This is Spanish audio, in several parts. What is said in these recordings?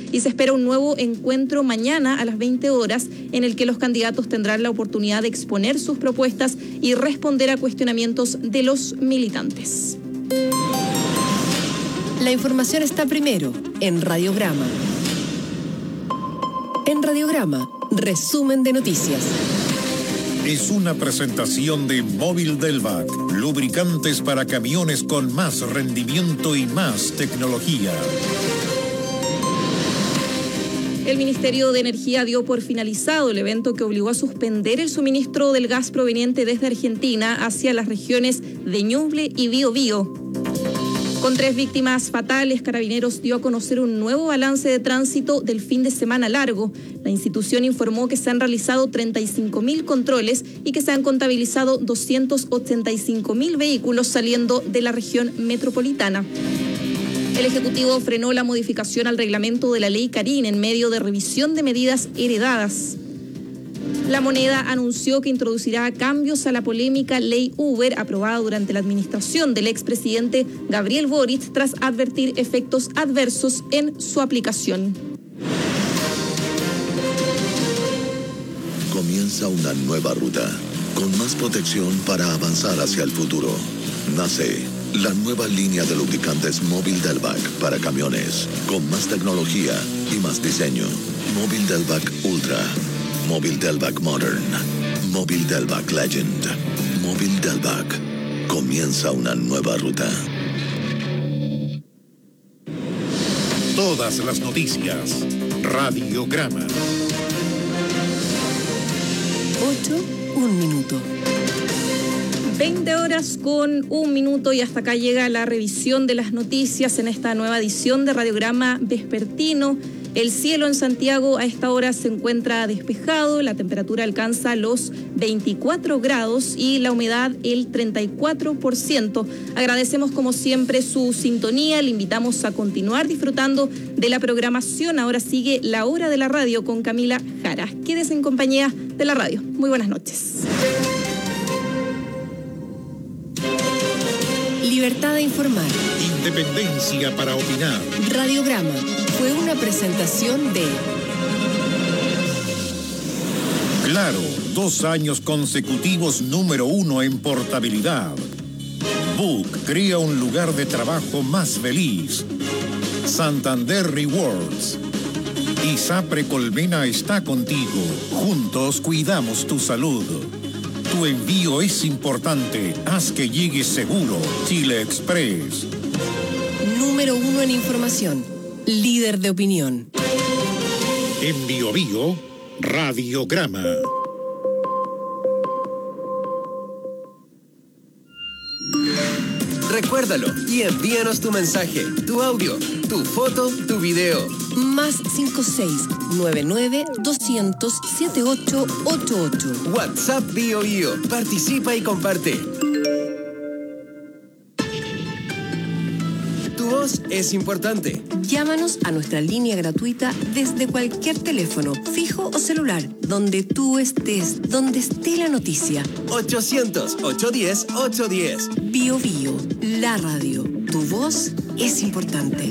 y se espera un nuevo encuentro mañana a las 20 horas en el que los candidatos tendrán la oportunidad de exponer sus propuestas y responder a cuestionamientos de los militantes. La información está primero en Radiograma. En Radiograma, resumen de noticias. Es una presentación de Móvil Delvac, lubricantes para camiones con más rendimiento y más tecnología. El Ministerio de Energía dio por finalizado el evento que obligó a suspender el suministro del gas proveniente desde Argentina hacia las regiones de Ñuble y Biobío. Con 3 víctimas fatales, Carabineros dio a conocer un nuevo balance de tránsito del fin de semana largo. La institución informó que se han realizado 35.000 controles y que se han contabilizado 285.000 vehículos saliendo de la región metropolitana. El Ejecutivo frenó la modificación al reglamento de la Ley Carín en medio de revisión de medidas heredadas. La Moneda anunció que introducirá cambios a la polémica Ley Uber aprobada durante la administración del expresidente Gabriel Boric tras advertir efectos adversos en su aplicación. Comienza una nueva ruta con más protección para avanzar hacia el futuro. Nace la nueva línea de lubricantes Móvil Delvac para camiones con más tecnología y más diseño. Móvil Delvac Ultra. Móvil Delvac Modern, Móvil Delvac Legend, Móvil Delvac. Comienza una nueva ruta. Todas las noticias. Radiograma. 8:01. 20 horas con 1 minuto y hasta acá llega la revisión de las noticias en esta nueva edición de Radiograma Vespertino. El cielo en Santiago a esta hora se encuentra despejado, la temperatura alcanza los 24 grados y la humedad el 34%. Agradecemos como siempre su sintonía, le invitamos a continuar disfrutando de la programación. Ahora sigue La Hora de la Radio con Camila Jara. Quédese en compañía de la radio. Muy buenas noches. Libertad de informar. Independencia para opinar. Radiograma fue una presentación de Claro, 2 años consecutivos número 1 en portabilidad. Book crea un lugar de trabajo más feliz. Santander Rewards. ISAPRE Colmena está contigo. Juntos cuidamos tu salud. Tu envío es importante. Haz que llegue seguro. Chile Express. número 1 en información. Líder de opinión. En Biobío, Radiograma. Recuérdalo y envíanos tu mensaje, tu audio, tu foto, tu video. Más 56-99-200-7888. WhatsApp Biobío. Participa y comparte. Tu voz es importante. Llámanos a nuestra línea gratuita desde cualquier teléfono, fijo o celular, donde tú estés, donde esté la noticia. 800-810-810. Biobío, la radio. Tu voz es importante.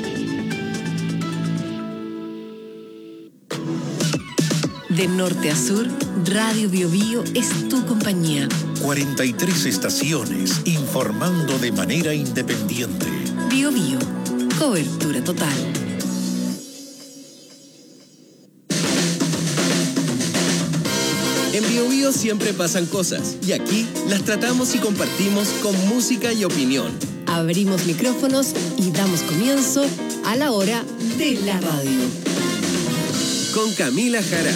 De norte a sur, Radio Biobío es tu compañía. 43 estaciones informando de manera independiente. Biobío, cobertura total. En Biobío siempre pasan cosas y aquí las tratamos y compartimos con música y opinión. Abrimos micrófonos y damos comienzo a la hora de la radio. Con Camila Jara.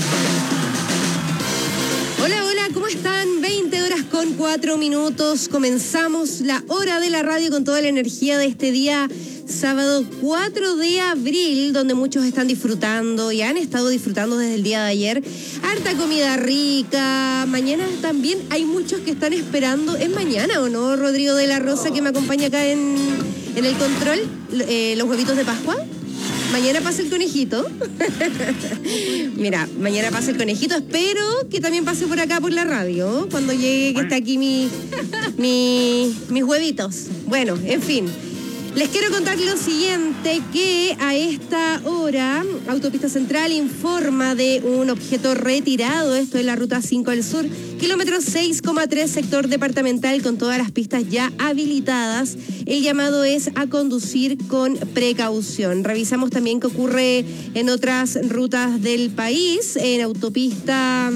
Hola, hola, ¿cómo están? 20 horas con 4 minutos. Comenzamos la hora de la radio con toda la energía de este día, sábado 4 de abril, donde muchos están disfrutando y han estado disfrutando desde el día de ayer. Harta comida rica. Mañana también hay muchos que están esperando. ¿Es mañana o no, Rodrigo de la Rosa, que me acompaña acá en el control? Los huevitos de Pascua. Mañana pasa el conejito. Mira, mañana pasa el conejito. Espero que también pase por acá por la radio, cuando llegue, que está aquí mis huevitos. Bueno, en fin. Les quiero contar lo siguiente, que a esta hora Autopista Central informa de un objeto retirado, esto es la ruta 5 al sur, kilómetro 6,3, sector departamental, con todas las pistas ya habilitadas. El llamado es a conducir con precaución. Revisamos también qué ocurre en otras rutas del país, en autopista,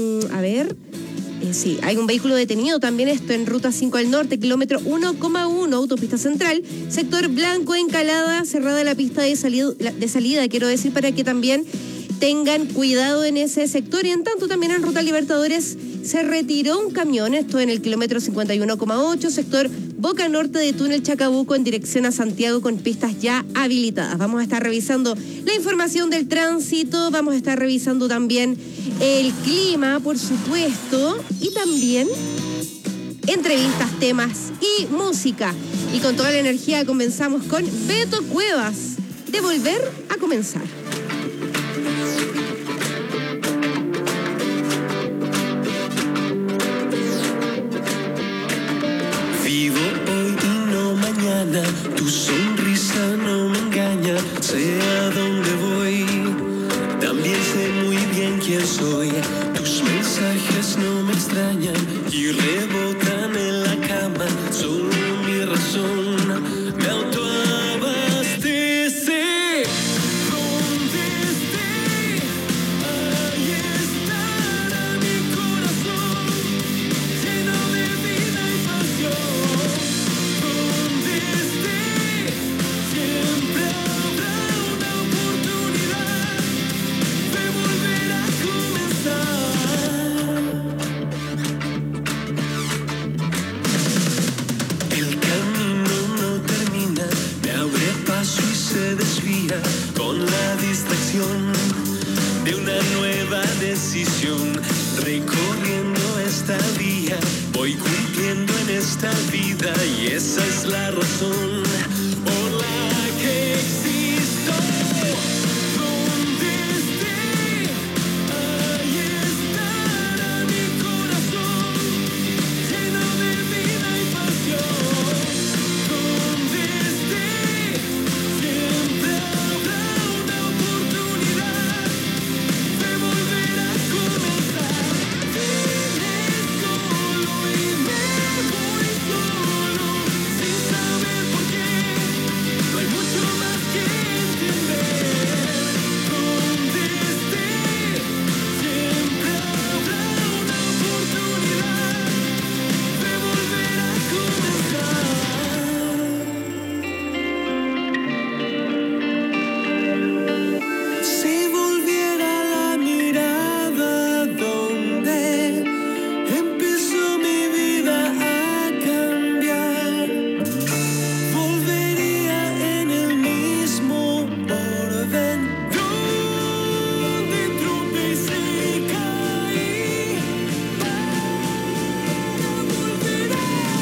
sí, hay un vehículo detenido también, esto en ruta 5 al norte, kilómetro 1,1, autopista central, sector Blanco Encalada, cerrada la pista de salida, quiero decir, para que también tengan cuidado en ese sector. Y en tanto también en ruta Libertadores se retiró un camión, esto en el kilómetro 51,8, sector Boca Norte de túnel Chacabuco en dirección a Santiago, con pistas ya habilitadas. Vamos a estar revisando la información del tránsito, vamos a estar revisando también el clima, por supuesto, y también entrevistas, temas y música. Y con toda la energía comenzamos con Beto Cuevas, de Volver a Comenzar. Vivo hoy y no mañana, tu sonrisa no me engaña, sé a dónde voy, también sé muy bien quién soy, tus mensajes no me extrañan y rebotan en la cama, son mi razón, me autoabastece. Donde esté, ahí estará mi corazón, lleno de vida y pasión. Donde esté, siempre habrá una oportunidad de volver a comenzar. El camino no termina, me abre paso y se desvía con la distracción de una nueva decisión. Recorriendo esta vía, voy cumpliendo en esta vida y esa es la razón por la que existo. Donde esté, ahí estará mi corazón, lleno de vida y pasión. Donde esté, siempre habrá una oportunidad de volver a comenzar. Vine solo y me voy solo, sin saber por qué. No hay mucho más que entender. Donde esté, siempre habrá una oportunidad de volver a comenzar. Si volviera la mirada donde empezó mi vida a cambiar, volvería en el mismo orden donde tropecé y caí, para volver a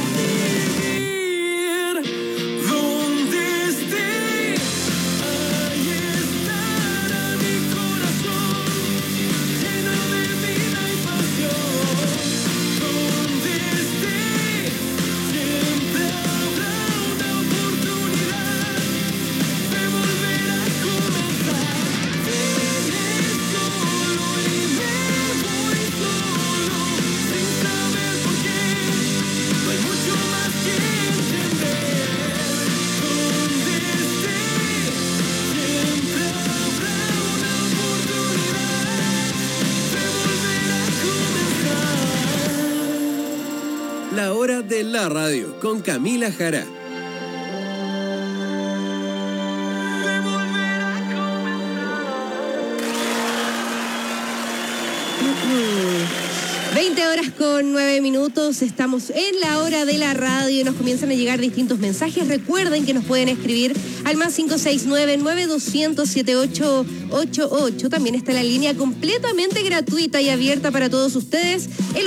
vivir. Donde esté, ahí estará mi corazón, lleno de vida y pasión. Donde esté, siempre habrá una oportunidad de volver a comenzar. Vine solo y me voy solo, sin saber por qué. No hay mucho más que entender. Donde esté, siempre habrá una oportunidad de volver a comenzar. La hora de la radio con Camila Jara. De volver a comenzar. 20 horas con 9 minutos, estamos en la hora de la radio y nos comienzan a llegar distintos mensajes. Recuerden que nos pueden escribir al más 569-9200-7888. También está la línea completamente gratuita y abierta para todos ustedes, el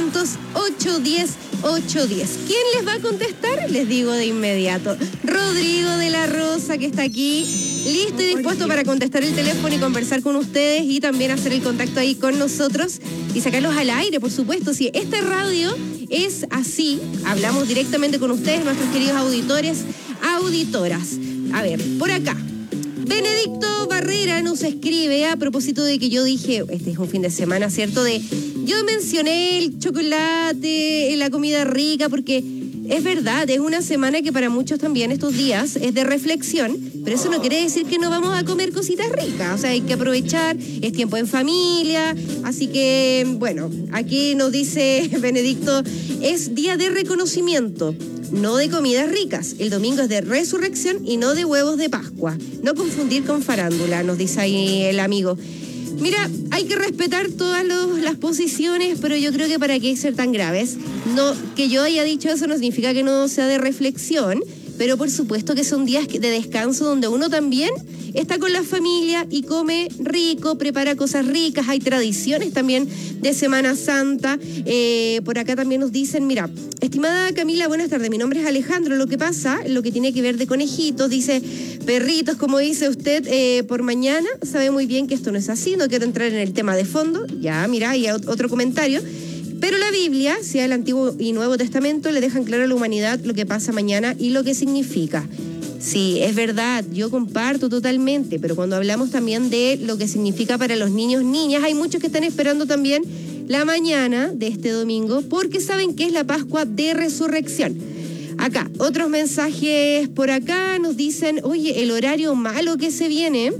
800-810-810. ¿Quién les va a contestar? Les digo de inmediato. Rodrigo de la Rosa, que está aquí, listo y dispuesto para contestar el teléfono y conversar con ustedes y también hacer el contacto ahí con nosotros y sacarlos al aire, por supuesto. Si esta radio es así, hablamos directamente con ustedes, nuestros queridos auditores, auditoras. A ver, por acá. Benedicto Barrera nos escribe a propósito de que yo dije, este es un fin de semana, ¿cierto? Yo mencioné el chocolate, la comida rica, porque es verdad, es una semana que para muchos también estos días es de reflexión, pero eso no quiere decir que no vamos a comer cositas ricas, o sea, hay que aprovechar, es tiempo en familia, así que, bueno, aquí nos dice Benedicto, es día de reconocimiento, no de comidas ricas. El domingo es de resurrección y no de huevos de Pascua. No confundir con farándula, nos dice ahí el amigo. Mira, hay que respetar todas las posiciones, pero yo creo que para qué ser tan graves. No, que yo haya dicho eso no significa que no sea de reflexión, pero por supuesto que son días de descanso donde uno también está con la familia y come rico, prepara cosas ricas, hay tradiciones también de Semana Santa. Por acá también nos dicen, mira, estimada Camila, buenas tardes, mi nombre es Alejandro, lo que pasa, lo que tiene que ver de conejitos, dice, perritos, como dice usted, por mañana, sabe muy bien que esto no es así, no quiero entrar en el tema de fondo, ya, mira, hay otro comentario. Pero la Biblia, sea el Antiguo y Nuevo Testamento, le dejan claro a la humanidad lo que pasa mañana y lo que significa. Sí, es verdad, yo comparto totalmente, pero cuando hablamos también de lo que significa para los niños, niñas, hay muchos que están esperando también la mañana de este domingo porque saben que es la Pascua de Resurrección. Acá, otros mensajes por acá nos dicen, oye, el horario malo que se viene.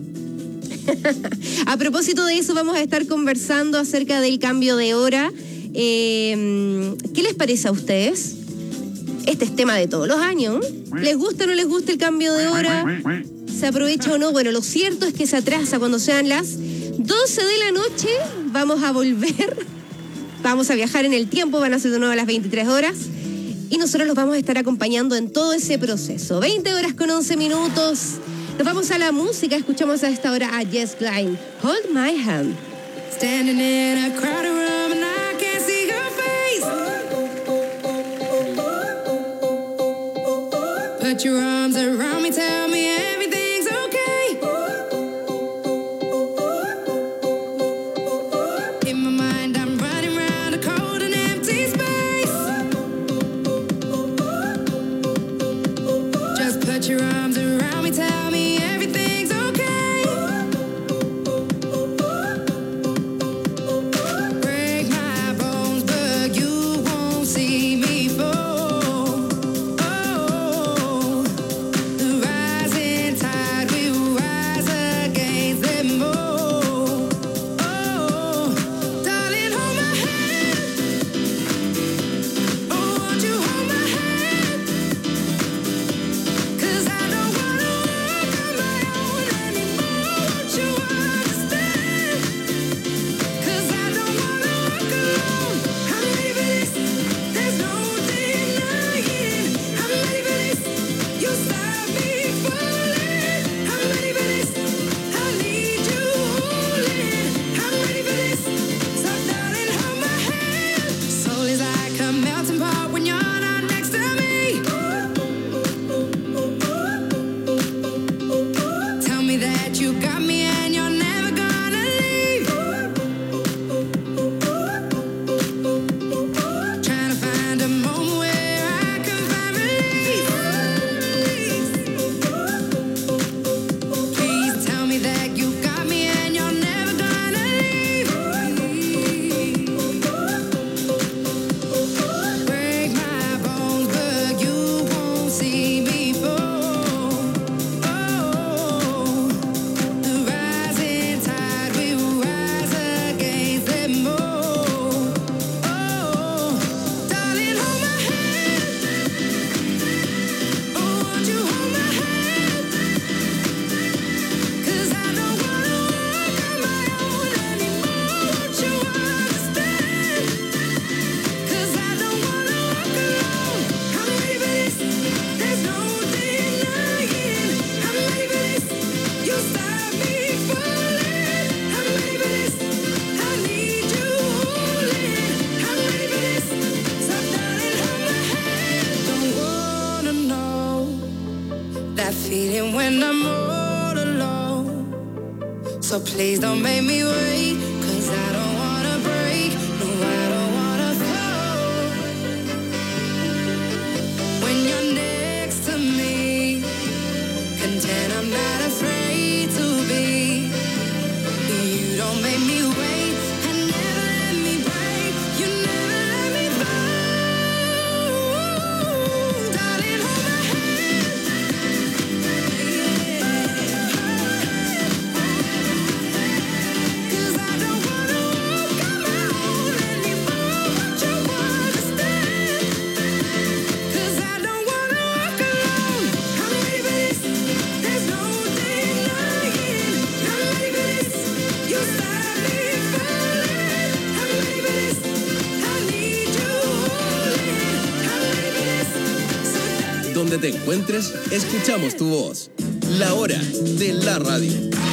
A propósito de eso, vamos a estar conversando acerca del cambio de hora. ¿Qué les parece a ustedes? Este es tema de todos los años. ¿Les gusta o no les gusta el cambio de hora? ¿Se aprovecha o no? Bueno, lo cierto es que se atrasa cuando sean las 12 de la noche. Vamos a volver. Vamos a viajar en el tiempo. Van a ser de nuevo a las 23 horas. Y nosotros los vamos a estar acompañando en todo ese proceso. 20 horas con 11 minutos. Nos vamos a la música. Escuchamos a esta hora a Jess Glynne. Hold my hand. Standing in a crowded room and I can't see your face. Put your arms around me, tell me everything's okay. In my mind I'm running around a cold and empty space. Just put your arms around me, tell me everything's okay. Break my bones, but you won't see me fall. Oh, the rising tide will rise against them all. Oh, darling, hold my hand. Oh, won't you hold my hand? 'Cause I don't wanna walk on my own anymore. Won't you understand? 'Cause I don't wanna walk alone. I'm ready for this. There's no denying. I'm ready for this. You stop me falling. I'm ready for this. I need you holding. I'm ready for this. So darling, hold my hand. Soul is like a melting pot when you're not next to me. Tell me that you got me and you're never gonna leave. Trying to find a moment where I can find release. Please tell me that you got me and you're never gonna leave. Break my bones, but you won't see me fall. Oh, the rising tide will rise against them all. Oh, darling, hold my hand. Oh, won't you hold my hand? 'Cause I don't wanna walk on my own anymore. Won't you understand? 'Cause I don't wanna walk alone. I'm ready for this. There's no denying. I'm ready for this. You stop me falling. I'm ready for this. I need you holding. I'm ready for this. So darling, hold my hand. Don't wanna know that feeling when I'm all alone. So please don't make me wait, 'cause I don't wanna break. No, I don't wanna fall. When you're next to me, donde te encuentres, escuchamos tu voz. La hora de la radio.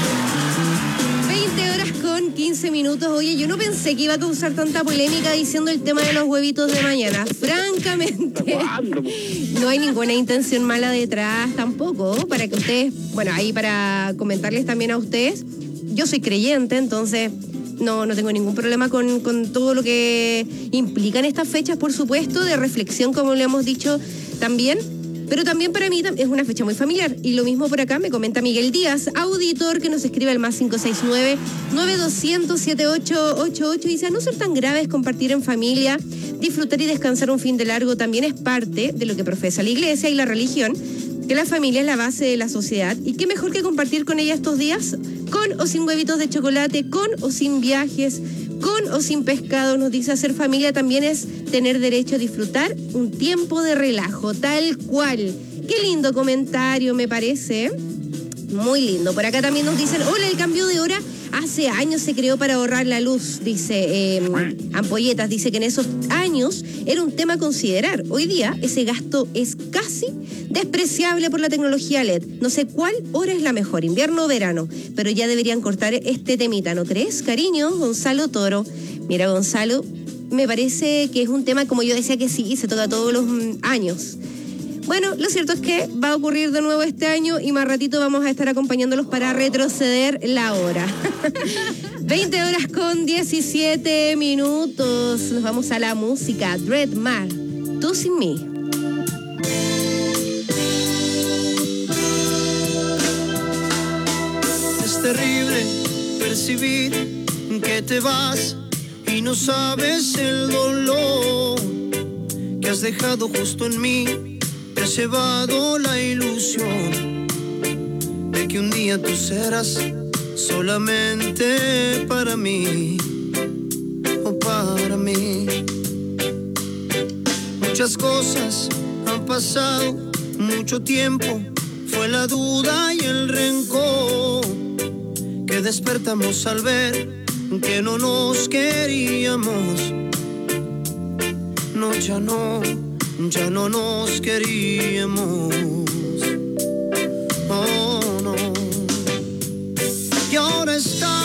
20 horas con 15 minutos. Oye, yo no pensé que iba a causar tanta polémica diciendo el tema de los huevitos de mañana. Francamente, no hay ninguna intención mala detrás tampoco. Para que ustedes, bueno, ahí para comentarles también a ustedes, yo soy creyente, entonces no tengo ningún problema con todo lo que implican estas fechas, por supuesto, de reflexión, como le hemos dicho también. Pero también para mí es una fecha muy familiar. Y lo mismo por acá me comenta Miguel Díaz, auditor, que nos escribe al más 569-9200-7888. Dice, a no ser tan graves, compartir en familia, disfrutar y descansar un fin de largo también es parte de lo que profesa la iglesia y la religión, que la familia es la base de la sociedad. Y qué mejor que compartir con ella estos días, con o sin huevitos de chocolate, con o sin viajes, con o sin pescado. Nos dice, hacer familia también es tener derecho a disfrutar un tiempo de relajo, tal cual. Qué lindo comentario, me parece. Muy lindo. Por acá también nos dicen, hola, el cambio de hora hace años se creó para ahorrar la luz, dice Ampolletas, dice que en esos años era un tema a considerar. Hoy día ese gasto es casi despreciable por la tecnología LED. No sé cuál hora es la mejor, invierno o verano, pero ya deberían cortar este temita, ¿no crees, cariño? Gonzalo Toro. Mira, Gonzalo, me parece que es un tema, como yo decía, que sí, se toca todos los años. Bueno, lo cierto es que va a ocurrir de nuevo este año y más ratito vamos a estar acompañándolos para retroceder la hora. 20 horas con 17 minutos. Nos vamos a la música. Dread Mar, Tú sin mí. Es terrible percibir que te vas y no sabes el dolor que has dejado justo en mí. Te has llevado la ilusión de que un día tú serás solamente para mí o para mí. Muchas cosas han pasado, mucho tiempo, fue la duda y el rencor que despertamos al ver que no nos queríamos. No, ya no nos queríamos. Oh, no. Y ahora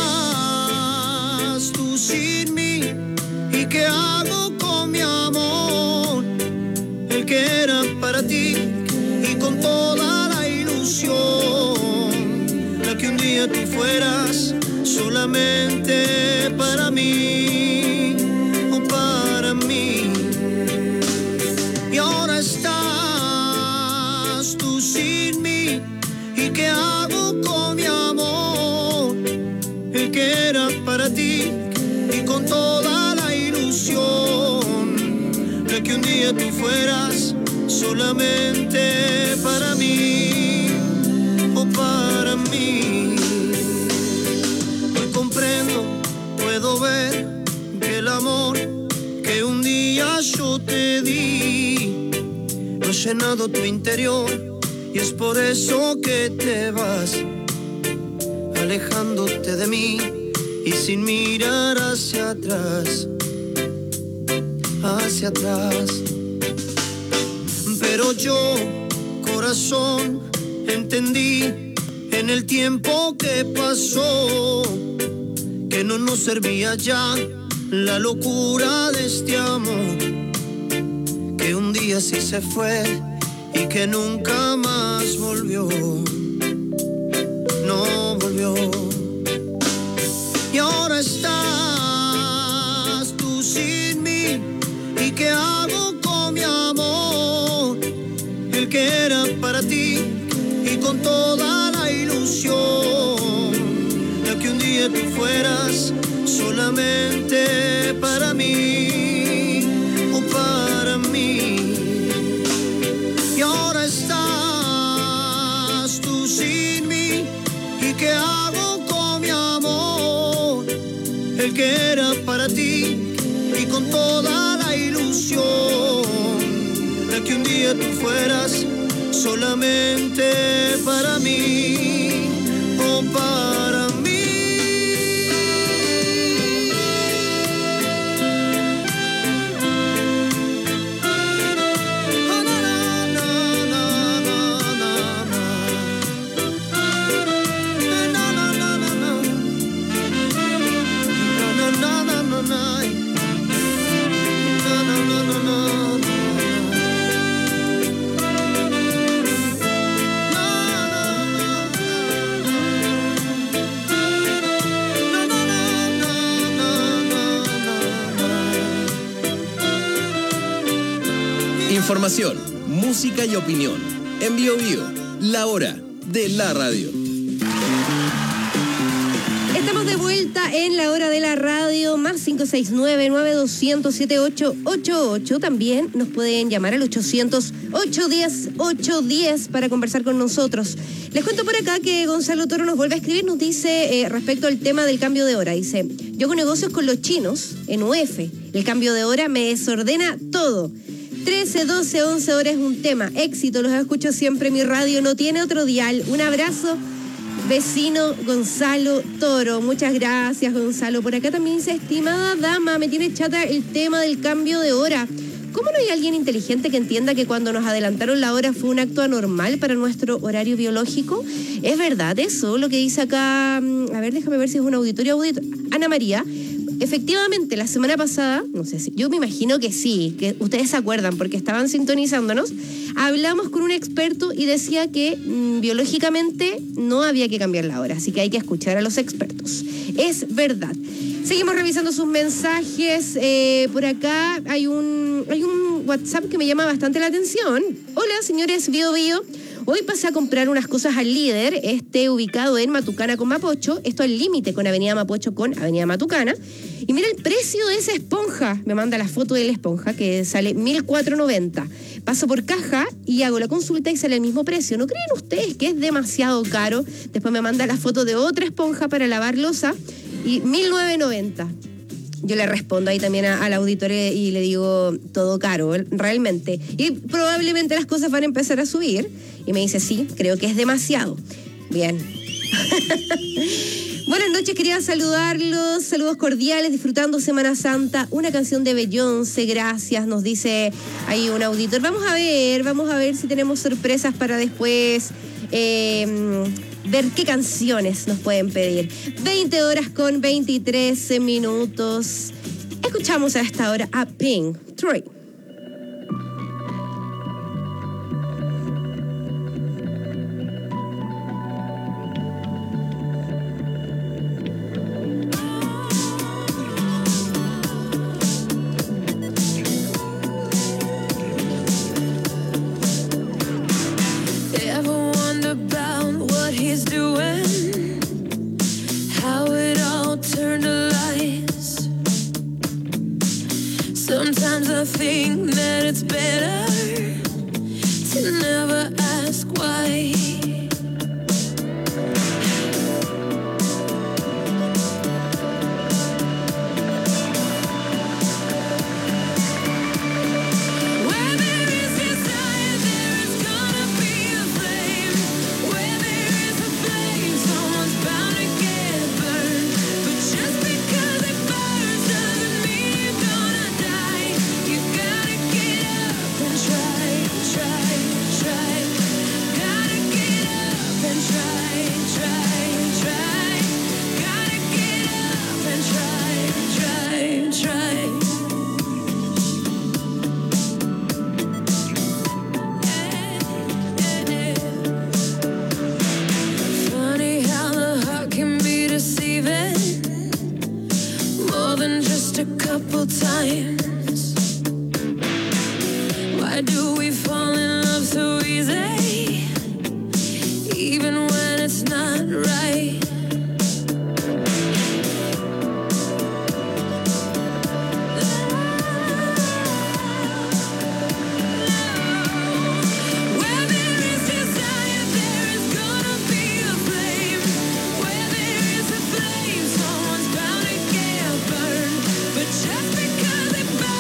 estás tú sin mí. ¿Y qué hago con mi amor? El que era para ti y con toda la ilusión, la que un día tú fueras solamente para mí o para mí. Y ahora estás tú sin mí. ¿Y qué hago con mi amor? El que era para ti y con toda la ilusión, de que un día tú fueras solamente para mí o para mí. Hoy comprendo, puedo ver que el amor que un día yo te di no ha llenado tu interior, y es por eso que te vas alejándote de mí y sin mirar hacia atrás, hacia atrás. Pero yo, corazón, entendí en el tiempo que pasó que no nos servía ya la locura de este amor, que un día sí se fue y que nunca más volvió, no volvió. Y ahora estás tú sin mí. ¿Y qué hago con mi amor? El que era para ti y con toda la ilusión, la que un día tú fueras solamente para mí o para mí. Y ahora estás tú sin mí. ¿Y qué hago con mi amor? El que era para ti y con toda la ilusión, la que un día tú fueras solamente para mí o para mí. Información, música y opinión. En Bio Bio, la hora de la radio. Estamos de vuelta en la hora de la radio, más 569-9200-7888. También nos pueden llamar al 800-810-810 para conversar con nosotros. Les cuento por acá que Gonzalo Toro nos vuelve a escribir, nos dice respecto al tema del cambio de hora. Dice, yo hago negocios con los chinos en UF. El cambio de hora me desordena todo. 13, 12, 11 horas es un tema. Éxito, los escucho siempre. Mi radio no tiene otro dial. Un abrazo. Vecino Gonzalo Toro, muchas gracias Gonzalo. Por acá también dice, estimada dama, me tiene chata el tema del cambio de hora. ¿Cómo no hay alguien inteligente que entienda que cuando nos adelantaron la hora fue un acto anormal para nuestro horario biológico? ¿Es verdad eso? Lo que dice acá, a ver, déjame ver si es un auditorio. Ana María, efectivamente, la semana pasada, no sé si, yo me imagino que sí, que ustedes se acuerdan porque estaban sintonizándonos, hablamos con un experto y decía que biológicamente no había que cambiar la hora, así que hay que escuchar a los expertos. Es verdad. Seguimos revisando sus mensajes. Por acá hay un WhatsApp que me llama bastante la atención. Hola, señores Bio Bio. Hoy pasé a comprar unas cosas al Líder, ubicado en Matucana con Mapocho, esto al límite con Avenida Mapocho con Avenida Matucana. Y mira el precio de esa esponja, me manda la foto de la esponja que sale 1.490. Paso por caja y hago la consulta y sale el mismo precio. ¿No creen ustedes que es demasiado caro? Después me manda la foto de otra esponja para lavar loza y 1.990. Yo le respondo ahí también al auditor y le digo, todo caro, realmente. Y probablemente las cosas van a empezar a subir. Y me dice, sí, creo que es demasiado. Bien. Buenas noches, quería saludarlos. Saludos cordiales, disfrutando Semana Santa. Una canción de Beyoncé, gracias, nos dice ahí un auditor. Vamos a ver si tenemos sorpresas para después ver qué canciones nos pueden pedir. 20 horas con 23 minutos. Escuchamos a esta hora a Pink Troy. Sometimes I think that it's better to never ask why. Where there is desire, there is gonna be a flame. Where there is a flame, someone's bound to get burned. But just because it burns doesn't mean you're gonna die. You gotta get up and try. Gotta get up and try. Gotta get up and try. Funny how the heart can be deceiving more than just a couple times. Why do we fall in love so easy, even when it's not right? Where there is desire, there is gonna be a flame. Where there is a flame, someone's bound to get burned. But just because it burns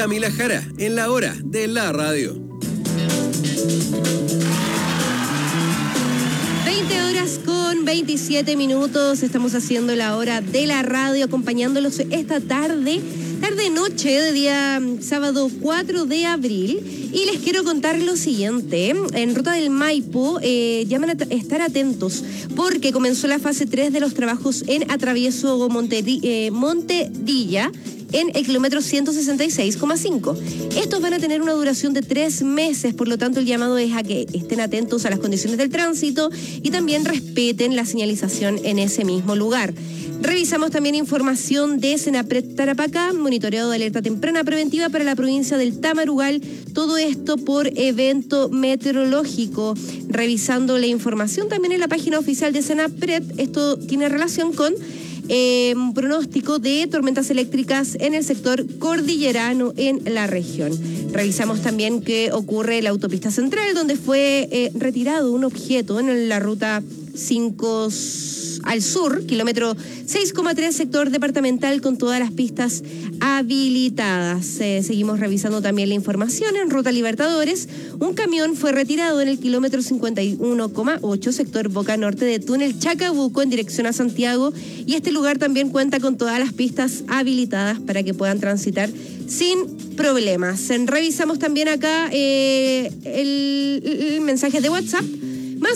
Camila Jara, en la hora de la radio. 20 horas con 27 minutos. Estamos haciendo la hora de la radio, acompañándolos esta tarde-noche de día sábado 4 de abril. Y les quiero contar lo siguiente. En Ruta del Maipo llaman a estar atentos porque comenzó la fase 3 de los trabajos en Atravieso Montedilla en el kilómetro 166,5. Estos van a tener una duración de 3 meses, por lo tanto el llamado es a que estén atentos a las condiciones del tránsito y también respeten la señalización en ese mismo lugar. Revisamos también información de Senapred Tarapacá, monitoreo de alerta temprana preventiva para la provincia del Tamarugal, todo esto por evento meteorológico. Revisando la información también en la página oficial de Senapred, esto tiene relación con pronóstico de tormentas eléctricas en el sector cordillerano en la región. Revisamos también qué ocurre en la autopista central, donde fue retirado un objeto en la ruta 5 al sur, kilómetro 6,3, sector departamental, con todas las pistas habilitadas. Seguimos revisando también la información en Ruta Libertadores. Un camión fue retirado en el kilómetro 51,8, sector Boca Norte de túnel Chacabuco, en dirección a Santiago, y este lugar también cuenta con todas las pistas habilitadas para que puedan transitar sin problemas. Revisamos también acá el mensaje de WhatsApp, más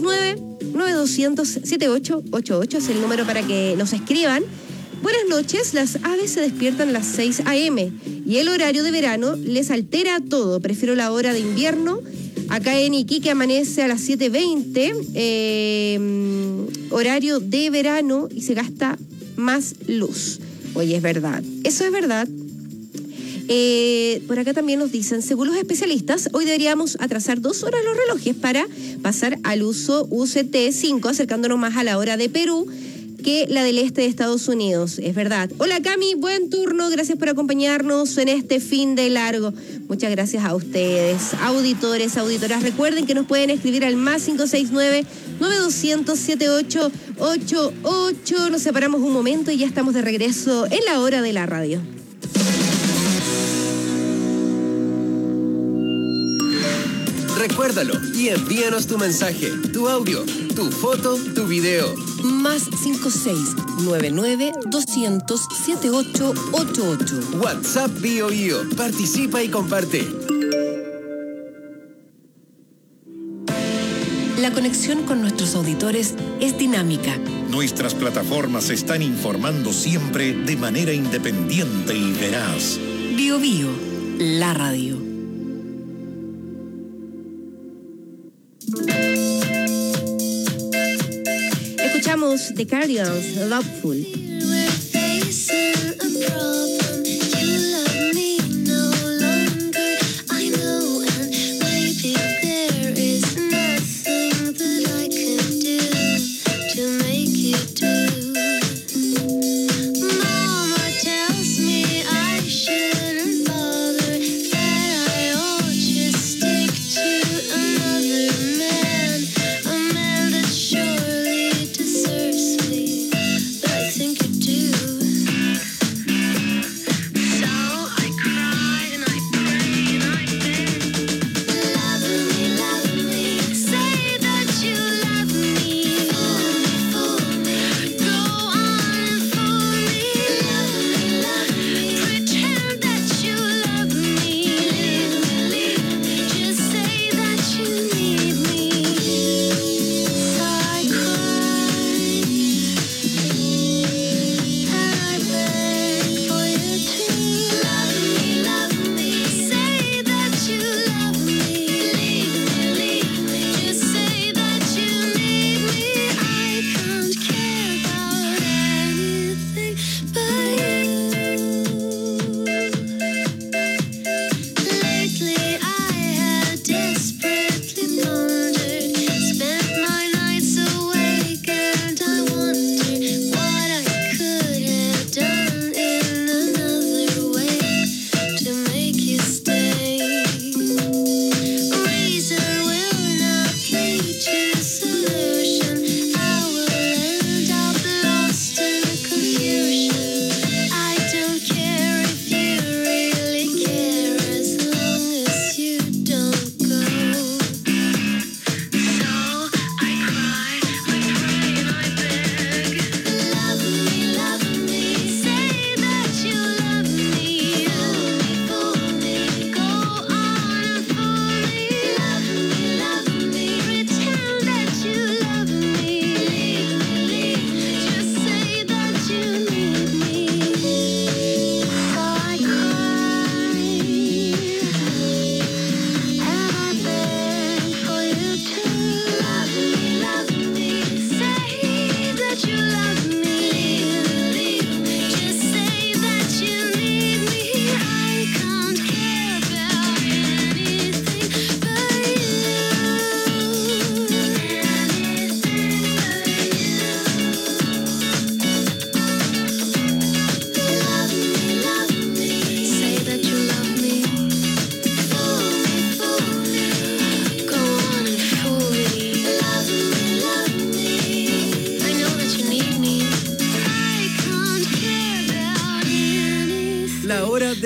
569-9200-7888 es el número para que nos escriban. Buenas noches, las aves se despiertan a las 6 a.m. y el horario de verano les altera todo. Prefiero la hora de invierno. Acá en Iquique amanece a las 7:20, horario de verano, y se gasta más luz. Oye, es verdad, eso es verdad. Por acá también nos dicen, según los especialistas, hoy deberíamos atrasar 2 horas los relojes para pasar al uso UCT5, acercándonos más a la hora de Perú que la del este de Estados Unidos. Es verdad. Hola Cami, buen turno, gracias por acompañarnos en este fin de largo. Muchas gracias a ustedes, auditores, auditoras. Recuerden que nos pueden escribir al más 569-9200-7888. Nos separamos un momento y ya estamos de regreso en la hora de la radio. Recuérdalo y envíanos tu mensaje, tu audio, tu foto, tu video. Más 56-99-200-7888. WhatsApp Bio Bio. Participa y comparte. La conexión con nuestros auditores es dinámica. Nuestras plataformas están informando siempre de manera independiente y veraz. Bio Bio, la radio. Escuchamos The Cardigans, Loveful. Think you do.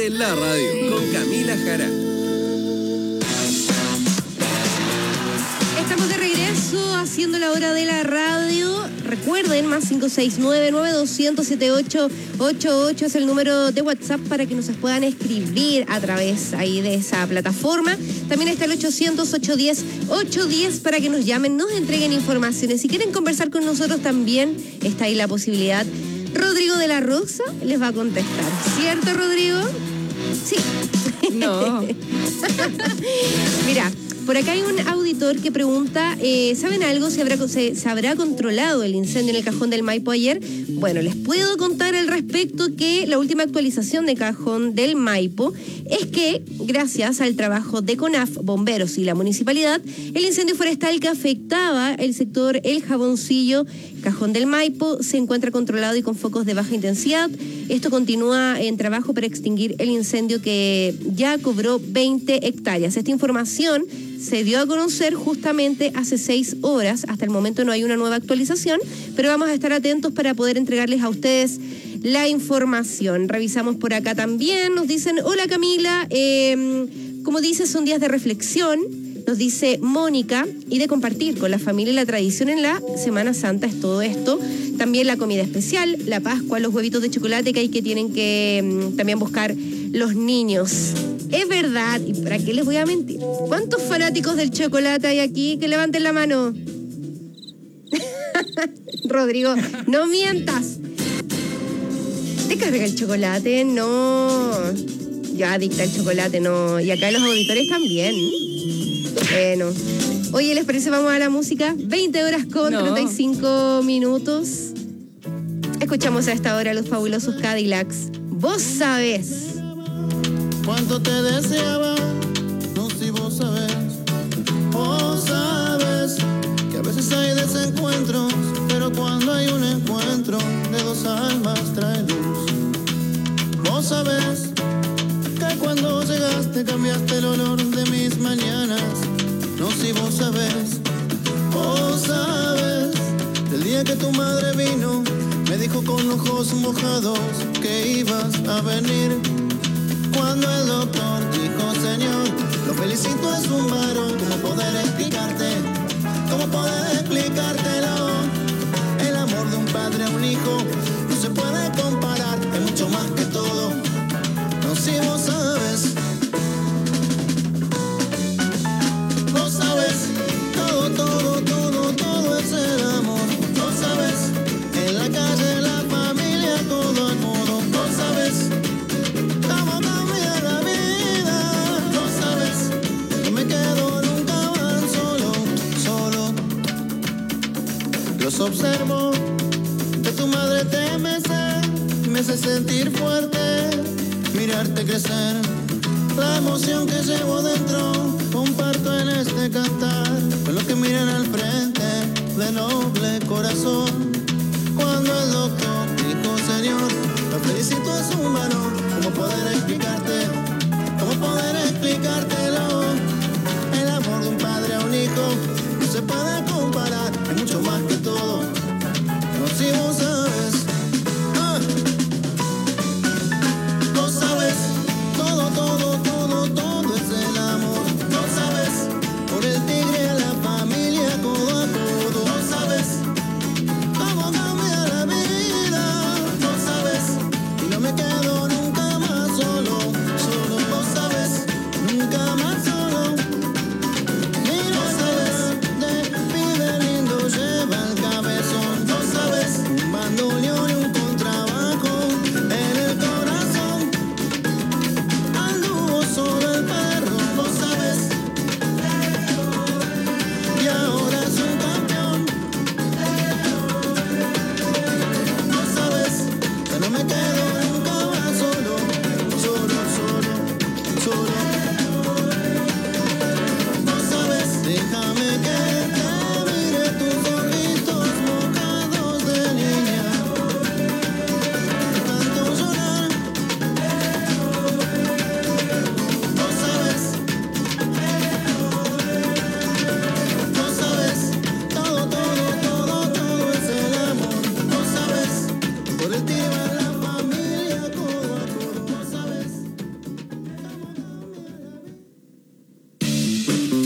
de la radio con Camila Jara. Estamos de regreso haciendo la hora de la radio. Recuerden, más 569-9200-7888 es el número de WhatsApp para que nos puedan escribir a través ahí de esa plataforma. También está el 800-810-810 para que nos llamen, nos entreguen informaciones. Si quieren conversar con nosotros también está ahí la posibilidad. Rodrigo de la Rosa les va a contestar. ¿Cierto, Rodrigo? Sí. No. Mira, por acá hay un auditor que pregunta, ¿saben algo? ¿Se habrá controlado el incendio en el Cajón del Maipo ayer? Bueno, les puedo contar al respecto que la última actualización de Cajón del Maipo es que, gracias al trabajo de CONAF, bomberos y la municipalidad, el incendio forestal que afectaba el sector El Jaboncillo, Cajón del Maipo, se encuentra controlado y con focos de baja intensidad. Esto continúa en trabajo para extinguir el incendio que ya cobró 20 hectáreas. Esta información se dio a conocer justamente hace 6 horas. Hasta el momento no hay una nueva actualización, pero vamos a estar atentos para poder entregarles a ustedes la información. Revisamos por acá también. Nos dicen, hola Camila, como dices, son días de reflexión, nos dice Mónica, y de compartir con la familia la tradición en la Semana Santa es todo esto. También la comida especial, la Pascua, los huevitos de chocolate que tienen que también buscar los niños. Es verdad, y para qué les voy a mentir. ¿Cuántos fanáticos del chocolate hay aquí? Que levanten la mano. Rodrigo, no mientas. ¿Te carga el chocolate? No. Ya adicta al chocolate, no. Y acá los auditores también. Bueno. Oye, ¿les parece? Vamos a la música. 20 horas con 35 minutos. Escuchamos a esta hora los fabulosos Cadillacs. Vos sabés. Cuánto te deseaba, no si vos sabés que a veces hay desencuentros, pero cuando hay un encuentro de dos almas trae luz. Vos sabés que cuando llegaste cambiaste el olor de mis mañanas, no si vos sabés del día que tu madre vino, me dijo con ojos mojados que ibas a venir. Cuando el doctor dijo, Señor, lo felicito, es un varón. ¿Cómo poder explicarte? ¿Cómo poder explicártelo? El amor de un padre a un hijo no se puede comparar, es mucho más que todo. No, si vos sabes. Vos sabes, todo es el amor. Vos sabes, en la calle, la familia, todo el mundo. Vos sabes. Los observo, de tu madre te me hace sentir fuerte, mirarte crecer, la emoción que llevo dentro, comparto en este cantar, con los que miran al frente, de noble corazón. Cuando el doctor dijo, Señor, lo felicito, es un valor. ¿Cómo poder explicarte? ¿Cómo poder explicártelo? El amor de un padre a un hijo no se puede comparar, es mucho más que todo. No, si vos sabes, vos sabes, todo es el amor. Vos sabes, por el tigre a la familia, codo a codo. Vos sabes, cómo cambia la vida. Vos sabes, y no me quedo nunca más solo. Vos sabes, nunca más solo. Mira, vos sabes.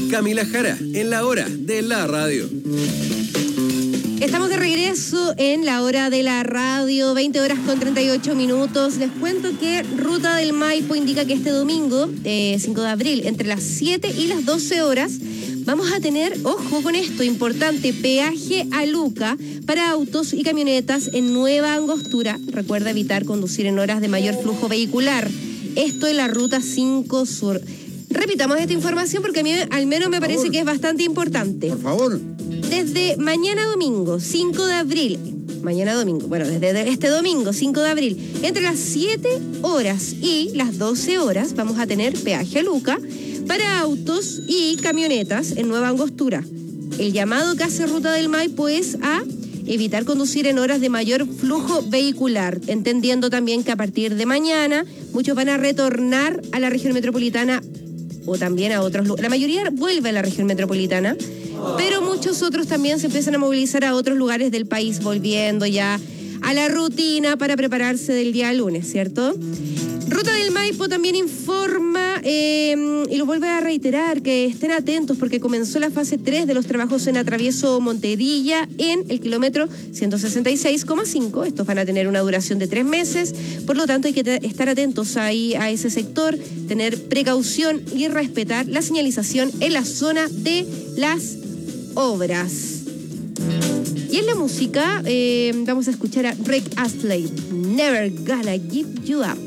Camila Jara, en la hora de la radio. Estamos de regreso en la hora de la radio, 20 horas con 38 minutos. Les cuento que Ruta del Maipo indica que este domingo, 5 de abril, entre las 7 y las 12 horas, vamos a tener, ojo con esto, importante, peaje a Luca para autos y camionetas en Nueva Angostura. Recuerda evitar conducir en horas de mayor flujo vehicular. Esto en la Ruta 5 Sur. Repitamos esta información porque a mí al menos me parece que es bastante importante. Por favor. Desde mañana domingo, 5 de abril, desde este domingo, 5 de abril, entre las 7 horas y las 12 horas, vamos a tener peaje a Luca para autos y camionetas en Nueva Angostura. El llamado que hace Ruta del Maipo es a evitar conducir en horas de mayor flujo vehicular, entendiendo también que a partir de mañana muchos van a retornar a la región metropolitana o también a otros lugares. La mayoría vuelve a la región metropolitana, pero muchos otros también se empiezan a movilizar a otros lugares del país, volviendo ya a la rutina para prepararse del día lunes, ¿cierto? Ruta del Maipo también informa y lo vuelve a reiterar que estén atentos porque comenzó la fase 3 de los trabajos en Atravieso Monterilla en el kilómetro 166,5. Estos van a tener una duración de 3 meses, por lo tanto hay que estar atentos ahí a ese sector, tener precaución y respetar la señalización en la zona de las obras. Y en la música vamos a escuchar a Rick Astley, Never Gonna Give You Up.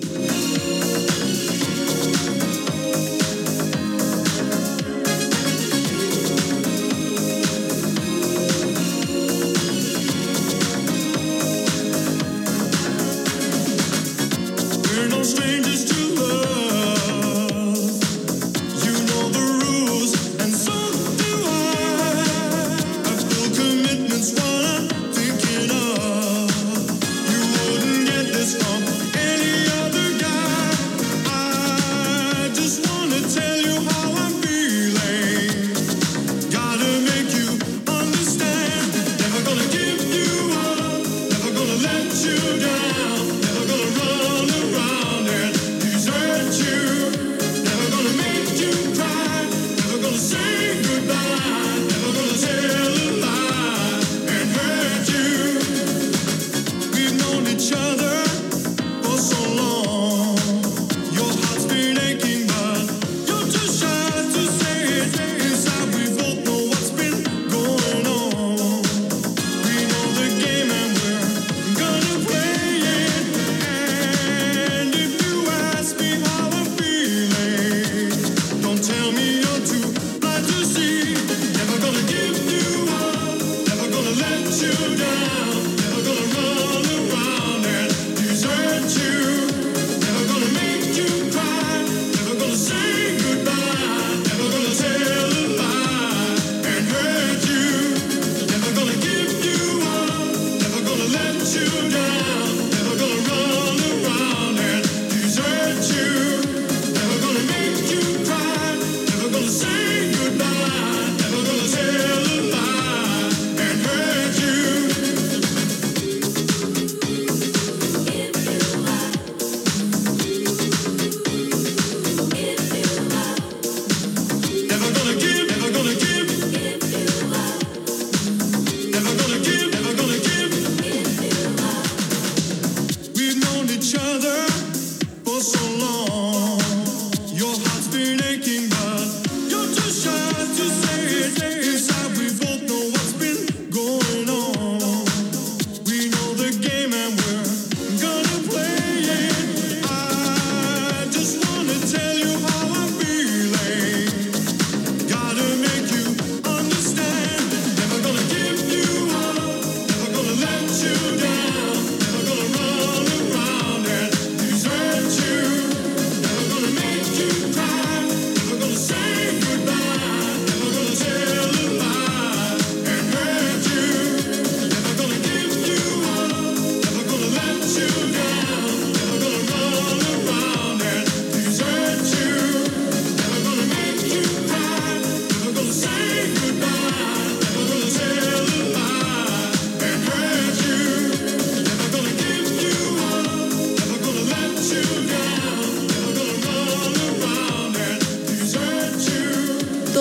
We're no strangers to love. You know the rules, and so do I. I've still commitments while I'm thinking of. You wouldn't get this from any other guy.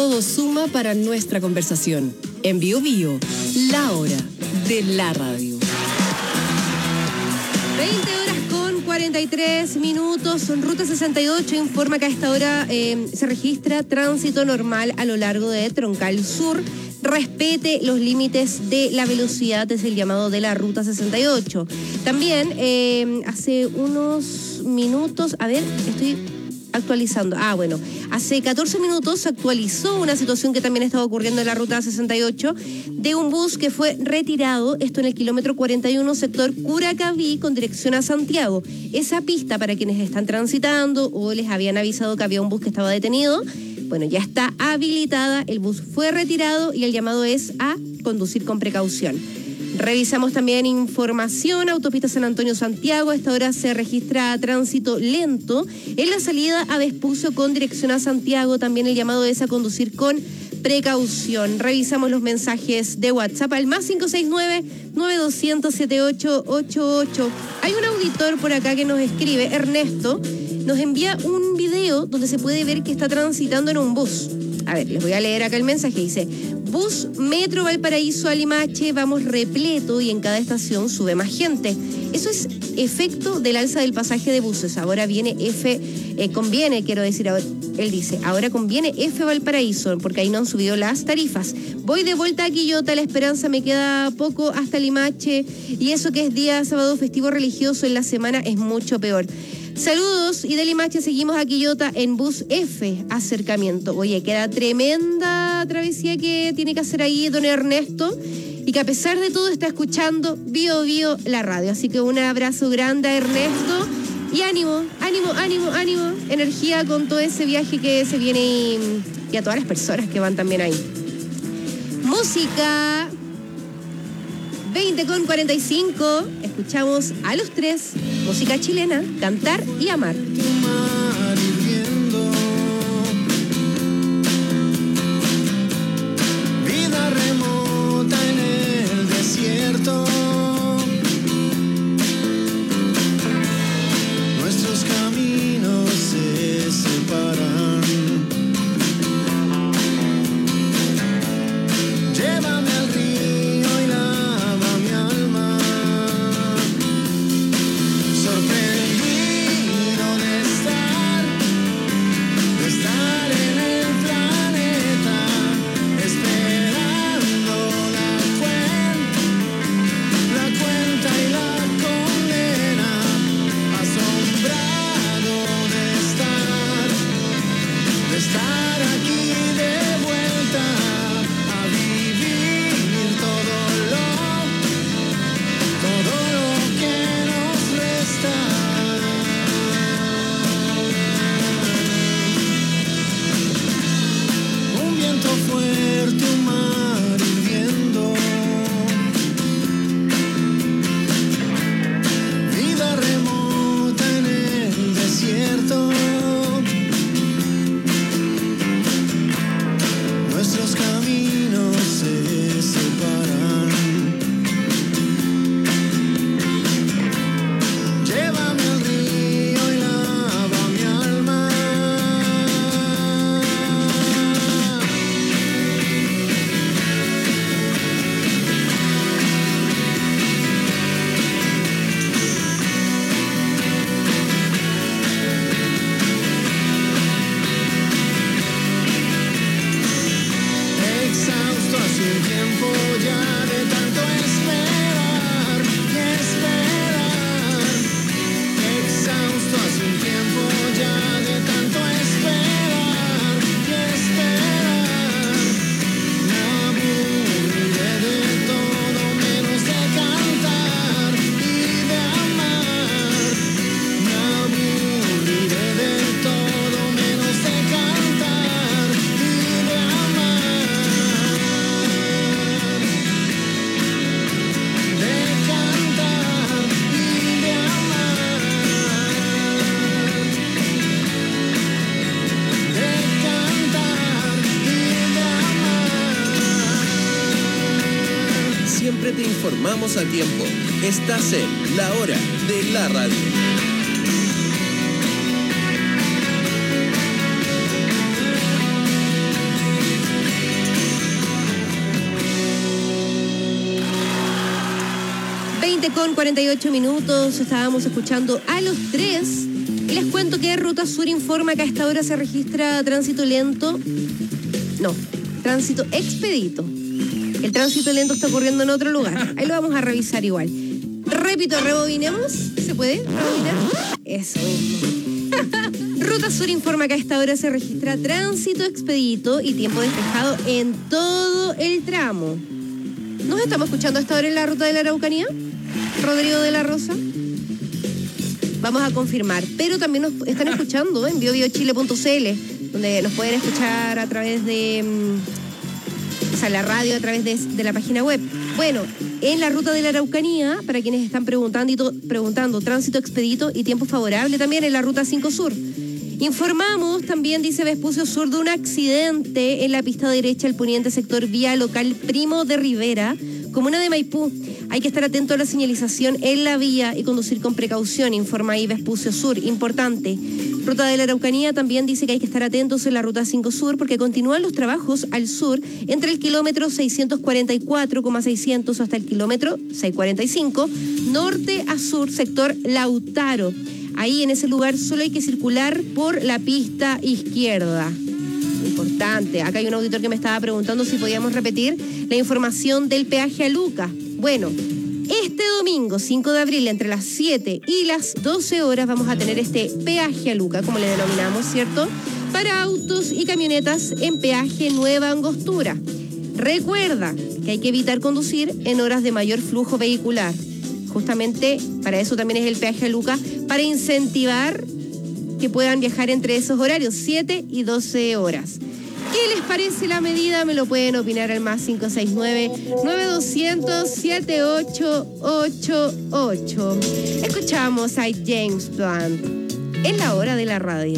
Todo suma para nuestra conversación. En Bio Bio, la hora de la radio. 20:43. Ruta 68 informa que a esta hora se registra tránsito normal a lo largo de Troncal Sur. Respete los límites de la velocidad, es el llamado de la Ruta 68. También hace unos minutos, estoy actualizando. Hace 14 minutos se actualizó una situación que también estaba ocurriendo en la Ruta 68 de un bus que fue retirado, esto en el kilómetro 41, sector Curacaví, con dirección a Santiago. Esa pista, para quienes están transitando o les habían avisado que había un bus que estaba detenido, bueno, ya está habilitada, el bus fue retirado y el llamado es a conducir con precaución. Revisamos también información, autopista San Antonio-Santiago, a esta hora se registra tránsito lento en la salida a Vespucio con dirección a Santiago, también el llamado es a conducir con precaución. Revisamos los mensajes de WhatsApp al más 569-9200-7888. Hay un auditor por acá que nos escribe, Ernesto, nos envía un video donde se puede ver que está transitando en un bus. A ver, les voy a leer acá el mensaje, dice: bus Metro Valparaíso a Limache, vamos repleto y en cada estación sube más gente. Eso es efecto del alza del pasaje de buses. Ahora viene él dice, ahora conviene F Valparaíso, porque ahí no han subido las tarifas. Voy de vuelta a Quillota, La Esperanza, me queda poco hasta Limache, y eso que es día sábado festivo religioso en la semana es mucho peor. Saludos, y de Limache seguimos a Quillota en bus F, acercamiento. Oye, queda tremenda travesía que tiene que hacer ahí don Ernesto, y que a pesar de todo está escuchando Bio Bio la radio. Así que un abrazo grande a Ernesto, y ánimo, energía con todo ese viaje que se viene, y a todas las personas que van también ahí. Música. 20:45, escuchamos a los tres, música chilena, Cantar y Amar. Vida remota en el desierto. Nuestros caminos se separan. Llévame al río y lava mi alma. Sorprendido de estar en el planeta, esperando la cuenta y la condena, asombrado de estar aquí de vuelta, a vivir todo lo que nos resta. Un viento fuerte, un mar hirviendo. Vida remota en el desierto. Nuestros caminos se separan. Llévame al río y lava mi alma. Exhausto hace un tiempo ya de tanto esperar y esperar. Exhausto hace un tiempo ya de tanto esperar y esperar. Me aburriré de todo menos de cantar y de amar. Me aburriré de todo menos de cantar y de amar. De cantar y de amar. De cantar y de amar. Siempre te informamos a tiempo. Estás en la hora de la radio. con 48 minutos. Estábamos escuchando a Los Tres. Y les cuento que Ruta Sur informa que a esta hora se registra tránsito lento. No, tránsito expedito. El tránsito lento está ocurriendo en otro lugar. Ahí lo vamos a revisar igual. Repito, rebobinemos. ¿Se puede rebobinar? Eso mismo. Ruta Sur informa que a esta hora se registra tránsito expedito y tiempo despejado en todo el tramo. ¿Nos estamos escuchando a esta hora en la ruta de la Araucanía? Rodrigo de la Rosa. Vamos a confirmar. Pero también nos están escuchando en biobiochile.cl, donde nos pueden escuchar a través de... O sea, la radio a través de la página web. Bueno, en la ruta de la Araucanía, para quienes están preguntando, tránsito expedito y tiempo favorable, también en la ruta 5 Sur. Informamos también, dice Vespucio Sur, de un accidente en la pista derecha al poniente sector vía local Primo de Rivera, comuna de Maipú. Hay que estar atento a la señalización en la vía y conducir con precaución, informa ahí Vespucio Sur. Importante. Ruta de la Araucanía también dice que hay que estar atentos en la ruta 5 Sur porque continúan los trabajos al sur entre el kilómetro 644,600 hasta el kilómetro 645, norte a sur, sector Lautaro. Ahí en ese lugar solo hay que circular por la pista izquierda. Importante. Acá hay un auditor que me estaba preguntando si podíamos repetir la información del peaje a Luca. Bueno, este domingo 5 de abril entre las 7 y las 12 horas vamos a tener este peaje a Luca, como le denominamos, ¿cierto? Para autos y camionetas en peaje Nueva Angostura. Recuerda que hay que evitar conducir en horas de mayor flujo vehicular. Justamente para eso también es el peaje a Luca, para incentivar que puedan viajar entre esos horarios, 7 y 12 horas. ¿Qué les parece la medida? Me lo pueden opinar al más 569-9200-7888. Escuchamos a James Blunt en la hora de la radio.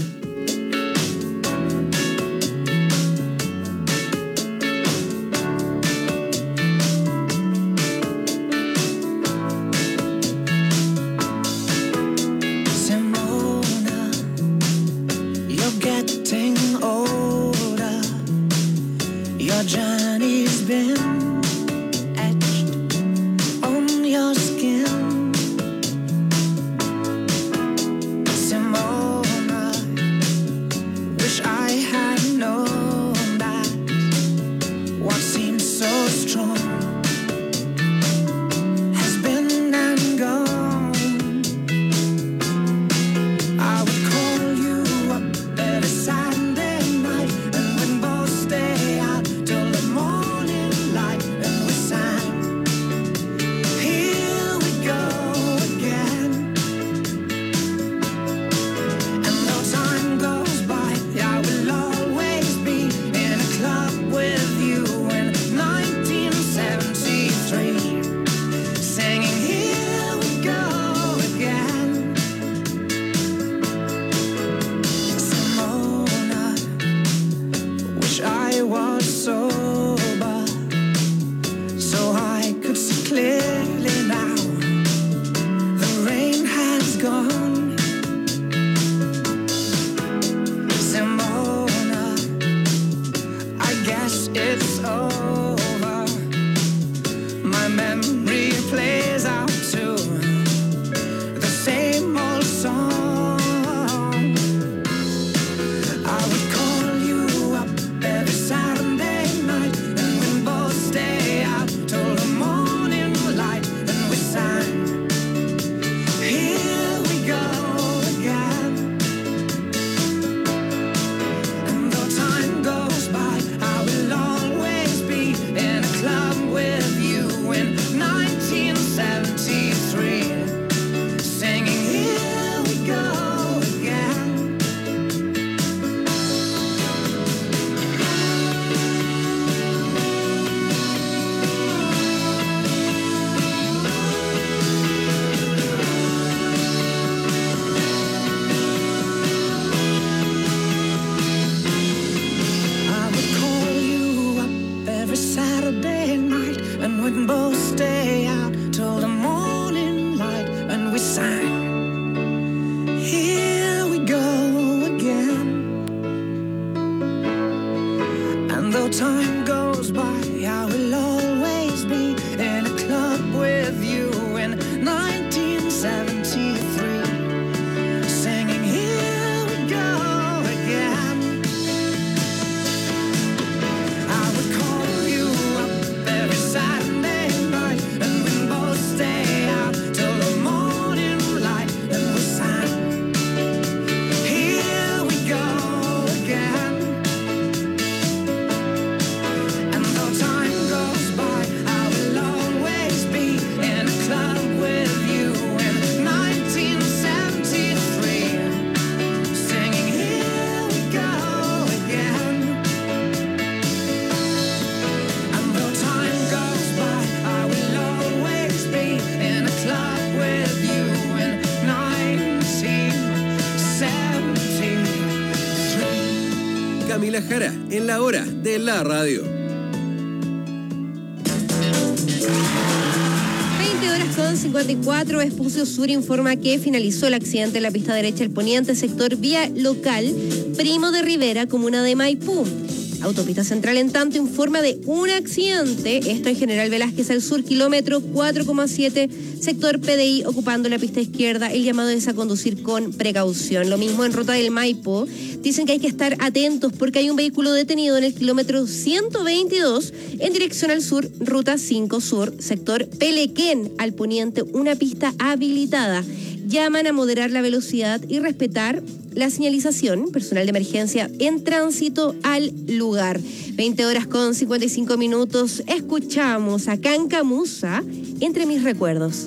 time goes by, I will always be in a club with you in Jara en la hora de la radio. 20:54, Vespucio Sur informa que finalizó el accidente en la pista derecha del poniente, sector vía local Primo de Rivera, comuna de Maipú. Autopista Central, en tanto, informa de un accidente, esto en General Velázquez al sur, kilómetro 4,7, sector PDI, ocupando la pista izquierda. El llamado es a conducir con precaución. Lo mismo en Ruta del Maipo. Dicen que hay que estar atentos porque hay un vehículo detenido en el kilómetro 122 en dirección al sur, Ruta 5 Sur, sector Pelequén, al poniente, una pista habilitada. Llaman a moderar la velocidad y respetar la señalización. Personal de emergencia en tránsito al lugar. 20:55. Escuchamos a Cancamusa, Entre mis recuerdos.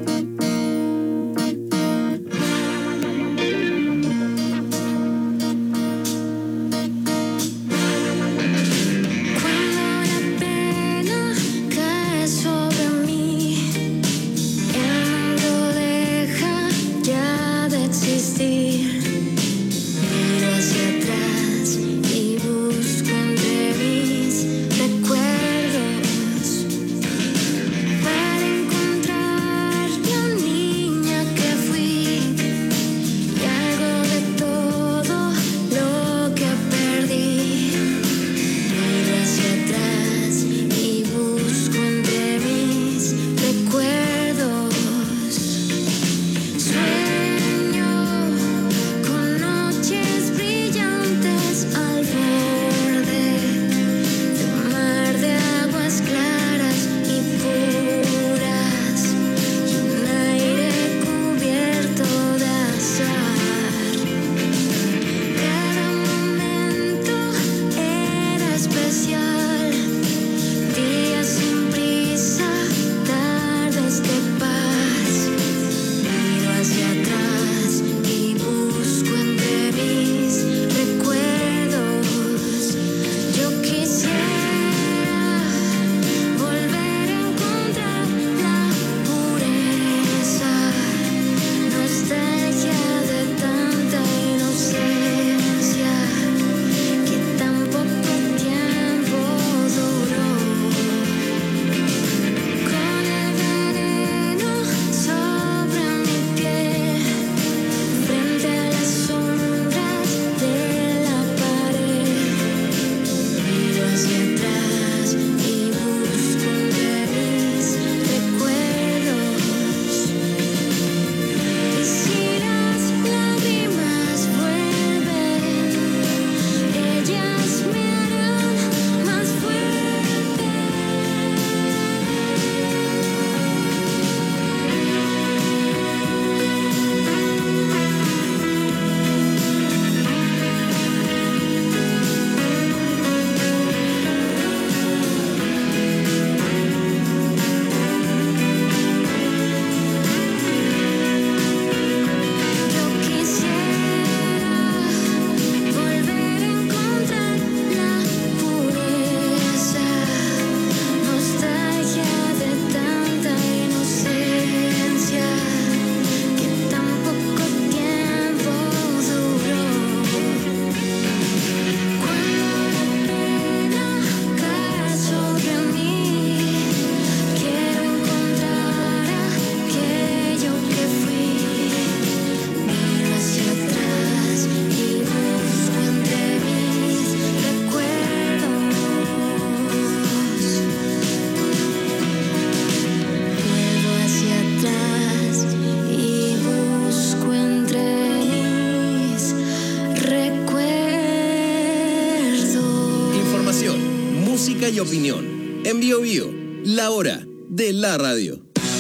Y opinión. En Bio Bio, la hora de la radio.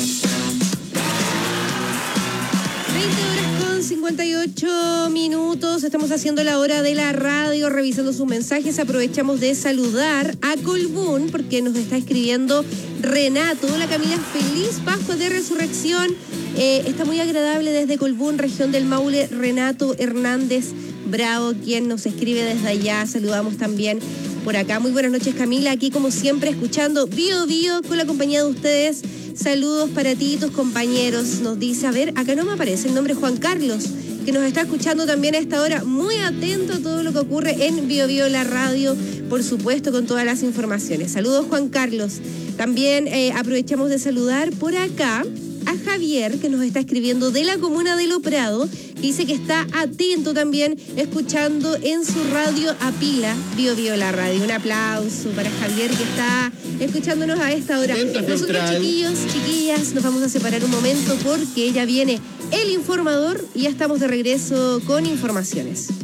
20:58. Estamos haciendo la hora de la radio, revisando sus mensajes. Aprovechamos de saludar a Colbún porque nos está escribiendo Renato. Hola Camila, feliz Pascua de Resurrección. Está muy agradable desde Colbún, región del Maule, Renato Hernández Bravo, quien nos escribe desde allá. Saludamos también por acá. Muy buenas noches, Camila. Aquí, como siempre, escuchando Bio Bio con la compañía de ustedes. Saludos para ti y tus compañeros. Nos dice, a ver, acá no me aparece el nombre, Juan Carlos. que nos está escuchando también a esta hora, muy atento a todo lo que ocurre en Bio Bio la radio, por supuesto, con todas las informaciones. Saludos, Juan Carlos. También aprovechamos de saludar por acá a Javier, que nos está escribiendo de la comuna de Lo Prado, que dice que está atento también, escuchando en su radio a pila Bio Bio la radio. Un aplauso para Javier, que está escuchándonos a esta hora. Nosotros, chiquillos, chiquillas, nos vamos a separar un momento porque ya viene el informador y ya estamos de regreso con informaciones.